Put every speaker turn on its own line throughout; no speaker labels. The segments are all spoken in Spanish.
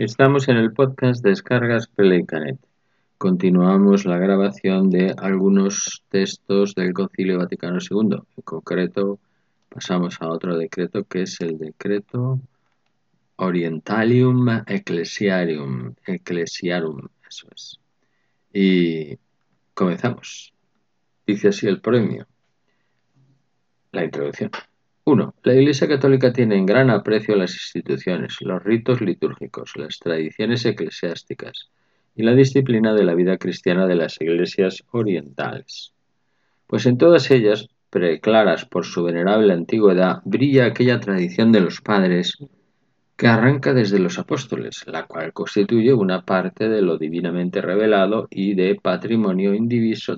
Estamos en el podcast Descargas Pelecanet. Continuamos la grabación de algunos textos del Concilio Vaticano II. En concreto, pasamos a otro decreto que es el decreto Orientalium Ecclesiarum. Eso es. Y comenzamos. Dice así el premio. La introducción. 1. La Iglesia Católica tiene en gran aprecio las instituciones, los ritos litúrgicos, las tradiciones eclesiásticas y la disciplina de la vida cristiana de las iglesias orientales. Pues en todas ellas, preclaras por su venerable antigüedad, brilla aquella tradición de los padres que arranca desde los apóstoles, la cual constituye una parte de lo divinamente revelado y del patrimonio indiviso,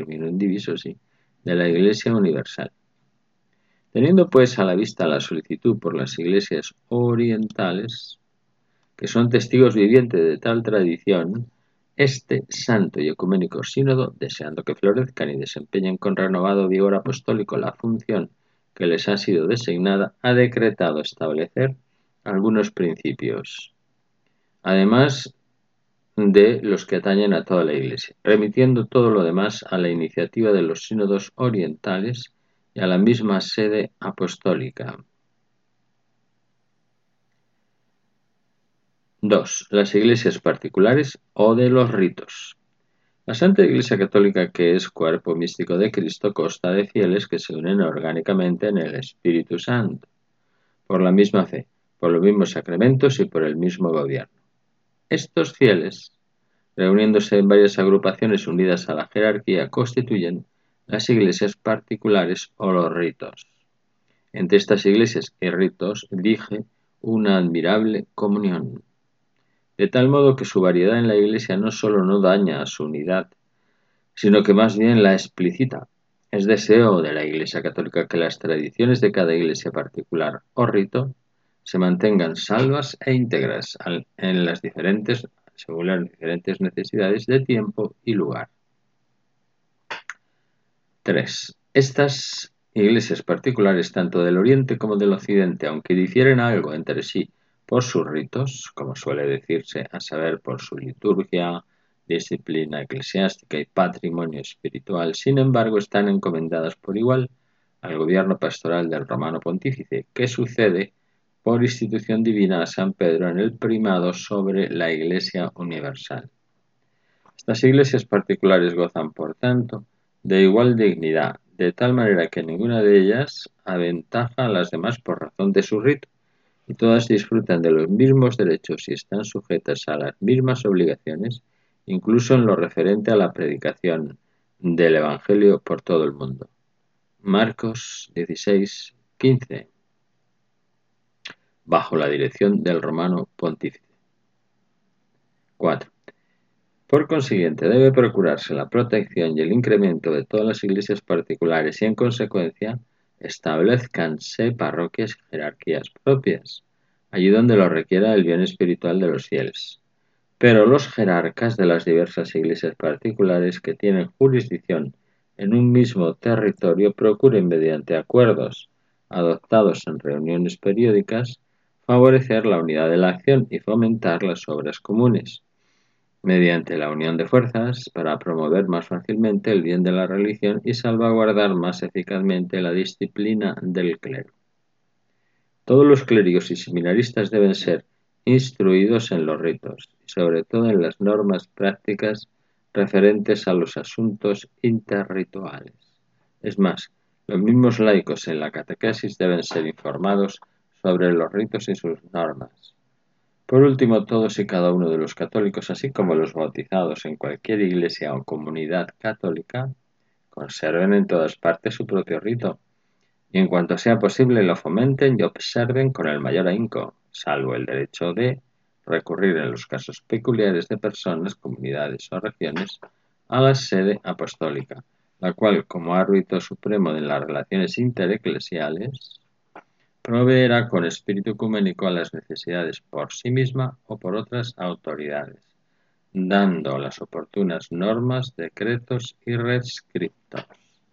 de la Iglesia universal. Teniendo pues a la vista la solicitud por las iglesias orientales, que son testigos vivientes de tal tradición, este santo y ecuménico sínodo, deseando que florezcan y desempeñen con renovado vigor apostólico la función que les ha sido designada, ha decretado establecer algunos principios, además de los que atañen a toda la Iglesia, remitiendo todo lo demás a la iniciativa de los sínodos orientales y a la misma sede apostólica. 2. Las iglesias particulares o de los ritos. La Santa Iglesia Católica, que es cuerpo místico de Cristo, consta de fieles que se unen orgánicamente en el Espíritu Santo, por la misma fe, por los mismos sacramentos y por el mismo gobierno. Estos fieles, reuniéndose en varias agrupaciones unidas a la jerarquía, constituyen las iglesias particulares o los ritos. Entre estas iglesias y ritos rige una admirable comunión, de tal modo que su variedad en la Iglesia no solo no daña a su unidad, sino que más bien la explicita. Es deseo de la Iglesia Católica que las tradiciones de cada iglesia particular o rito se mantengan salvas e íntegras según las diferentes necesidades de tiempo y lugar. 3. Estas iglesias particulares, tanto del Oriente como del Occidente, aunque difieren algo entre sí por sus ritos, como suele decirse, a saber, por su liturgia, disciplina eclesiástica y patrimonio espiritual, sin embargo, están encomendadas por igual al gobierno pastoral del Romano Pontífice, que sucede por institución divina a San Pedro en el primado sobre la Iglesia universal. Estas iglesias particulares gozan, por tanto, de igual dignidad, de tal manera que ninguna de ellas aventaja a las demás por razón de su rito, y todas disfrutan de los mismos derechos y están sujetas a las mismas obligaciones, incluso en lo referente a la predicación del Evangelio por todo el mundo. Marcos 16:15, bajo la dirección del Romano Pontífice. 4. Por consiguiente, debe procurarse la protección y el incremento de todas las iglesias particulares y, en consecuencia, establezcanse parroquias y jerarquías propias, allí donde lo requiera el bien espiritual de los fieles. Pero los jerarcas de las diversas iglesias particulares que tienen jurisdicción en un mismo territorio procuren, mediante acuerdos adoptados en reuniones periódicas, favorecer la unidad de la acción y fomentar las obras comunes, mediante la unión de fuerzas para promover más fácilmente el bien de la religión y salvaguardar más eficazmente la disciplina del clero. Todos los clérigos y seminaristas deben ser instruidos en los ritos y sobre todo en las normas prácticas referentes a los asuntos interrituales. Es más, los mismos laicos en la catequesis deben ser informados sobre los ritos y sus normas. Por último, todos y cada uno de los católicos, así como los bautizados en cualquier iglesia o comunidad católica, conserven en todas partes su propio rito, y en cuanto sea posible lo fomenten y observen con el mayor ahínco, salvo el derecho de recurrir en los casos peculiares de personas, comunidades o regiones a la sede apostólica, la cual, como árbitro supremo de las relaciones intereclesiales, proveerá con espíritu ecuménico a las necesidades por sí misma o por otras autoridades, dando las oportunas normas, decretos y rescriptos.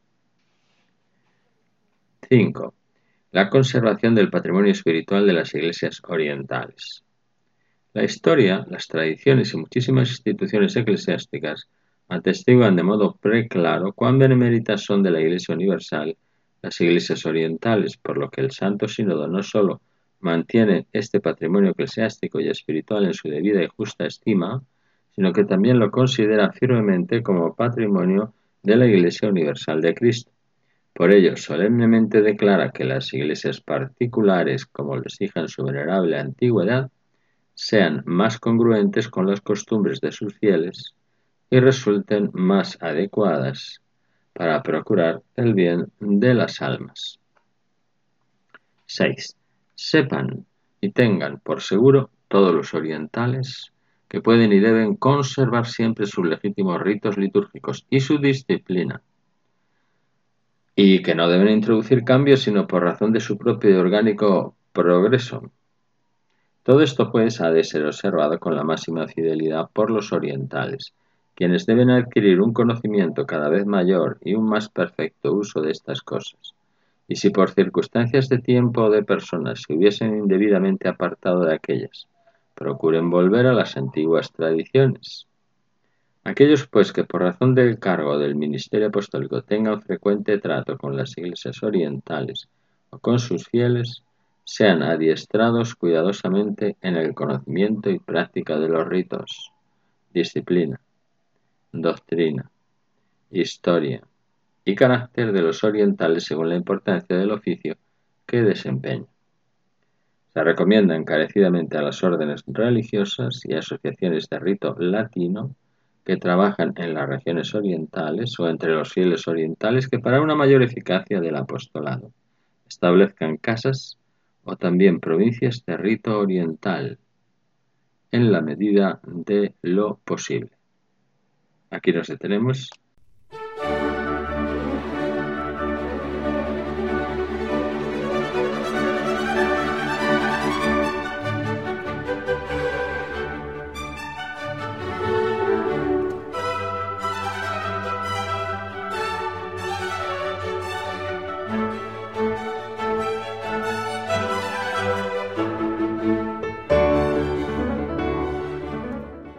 5. La conservación del patrimonio espiritual de las iglesias orientales. La historia, las tradiciones y muchísimas instituciones eclesiásticas atestiguan de modo preclaro cuán beneméritas son de la Iglesia universal las iglesias orientales, por lo que el Santo Sínodo no sólo mantiene este patrimonio eclesiástico y espiritual en su debida y justa estima, sino que también lo considera firmemente como patrimonio de la Iglesia universal de Cristo. Por ello, solemnemente declara que las iglesias particulares, como lo exige en su venerable antigüedad, sean más congruentes con las costumbres de sus fieles y resulten más adecuadas para procurar el bien de las almas. 6. Sepan y tengan por seguro todos los orientales que pueden y deben conservar siempre sus legítimos ritos litúrgicos y su disciplina, y que no deben introducir cambios sino por razón de su propio y orgánico progreso. Todo esto, pues, ha de ser observado con la máxima fidelidad por los orientales, quienes deben adquirir un conocimiento cada vez mayor y un más perfecto uso de estas cosas. Y si por circunstancias de tiempo o de personas se hubiesen indebidamente apartado de aquellas, procuren volver a las antiguas tradiciones. Aquellos, pues, que por razón del cargo del ministerio apostólico tengan frecuente trato con las iglesias orientales o con sus fieles, sean adiestrados cuidadosamente en el conocimiento y práctica de los ritos, disciplina, doctrina, historia y carácter de los orientales según la importancia del oficio que desempeñan. Se recomienda encarecidamente a las órdenes religiosas y asociaciones de rito latino que trabajan en las regiones orientales o entre los fieles orientales que para una mayor eficacia del apostolado establezcan casas o también provincias de rito oriental en la medida de lo posible. Aquí nos detenemos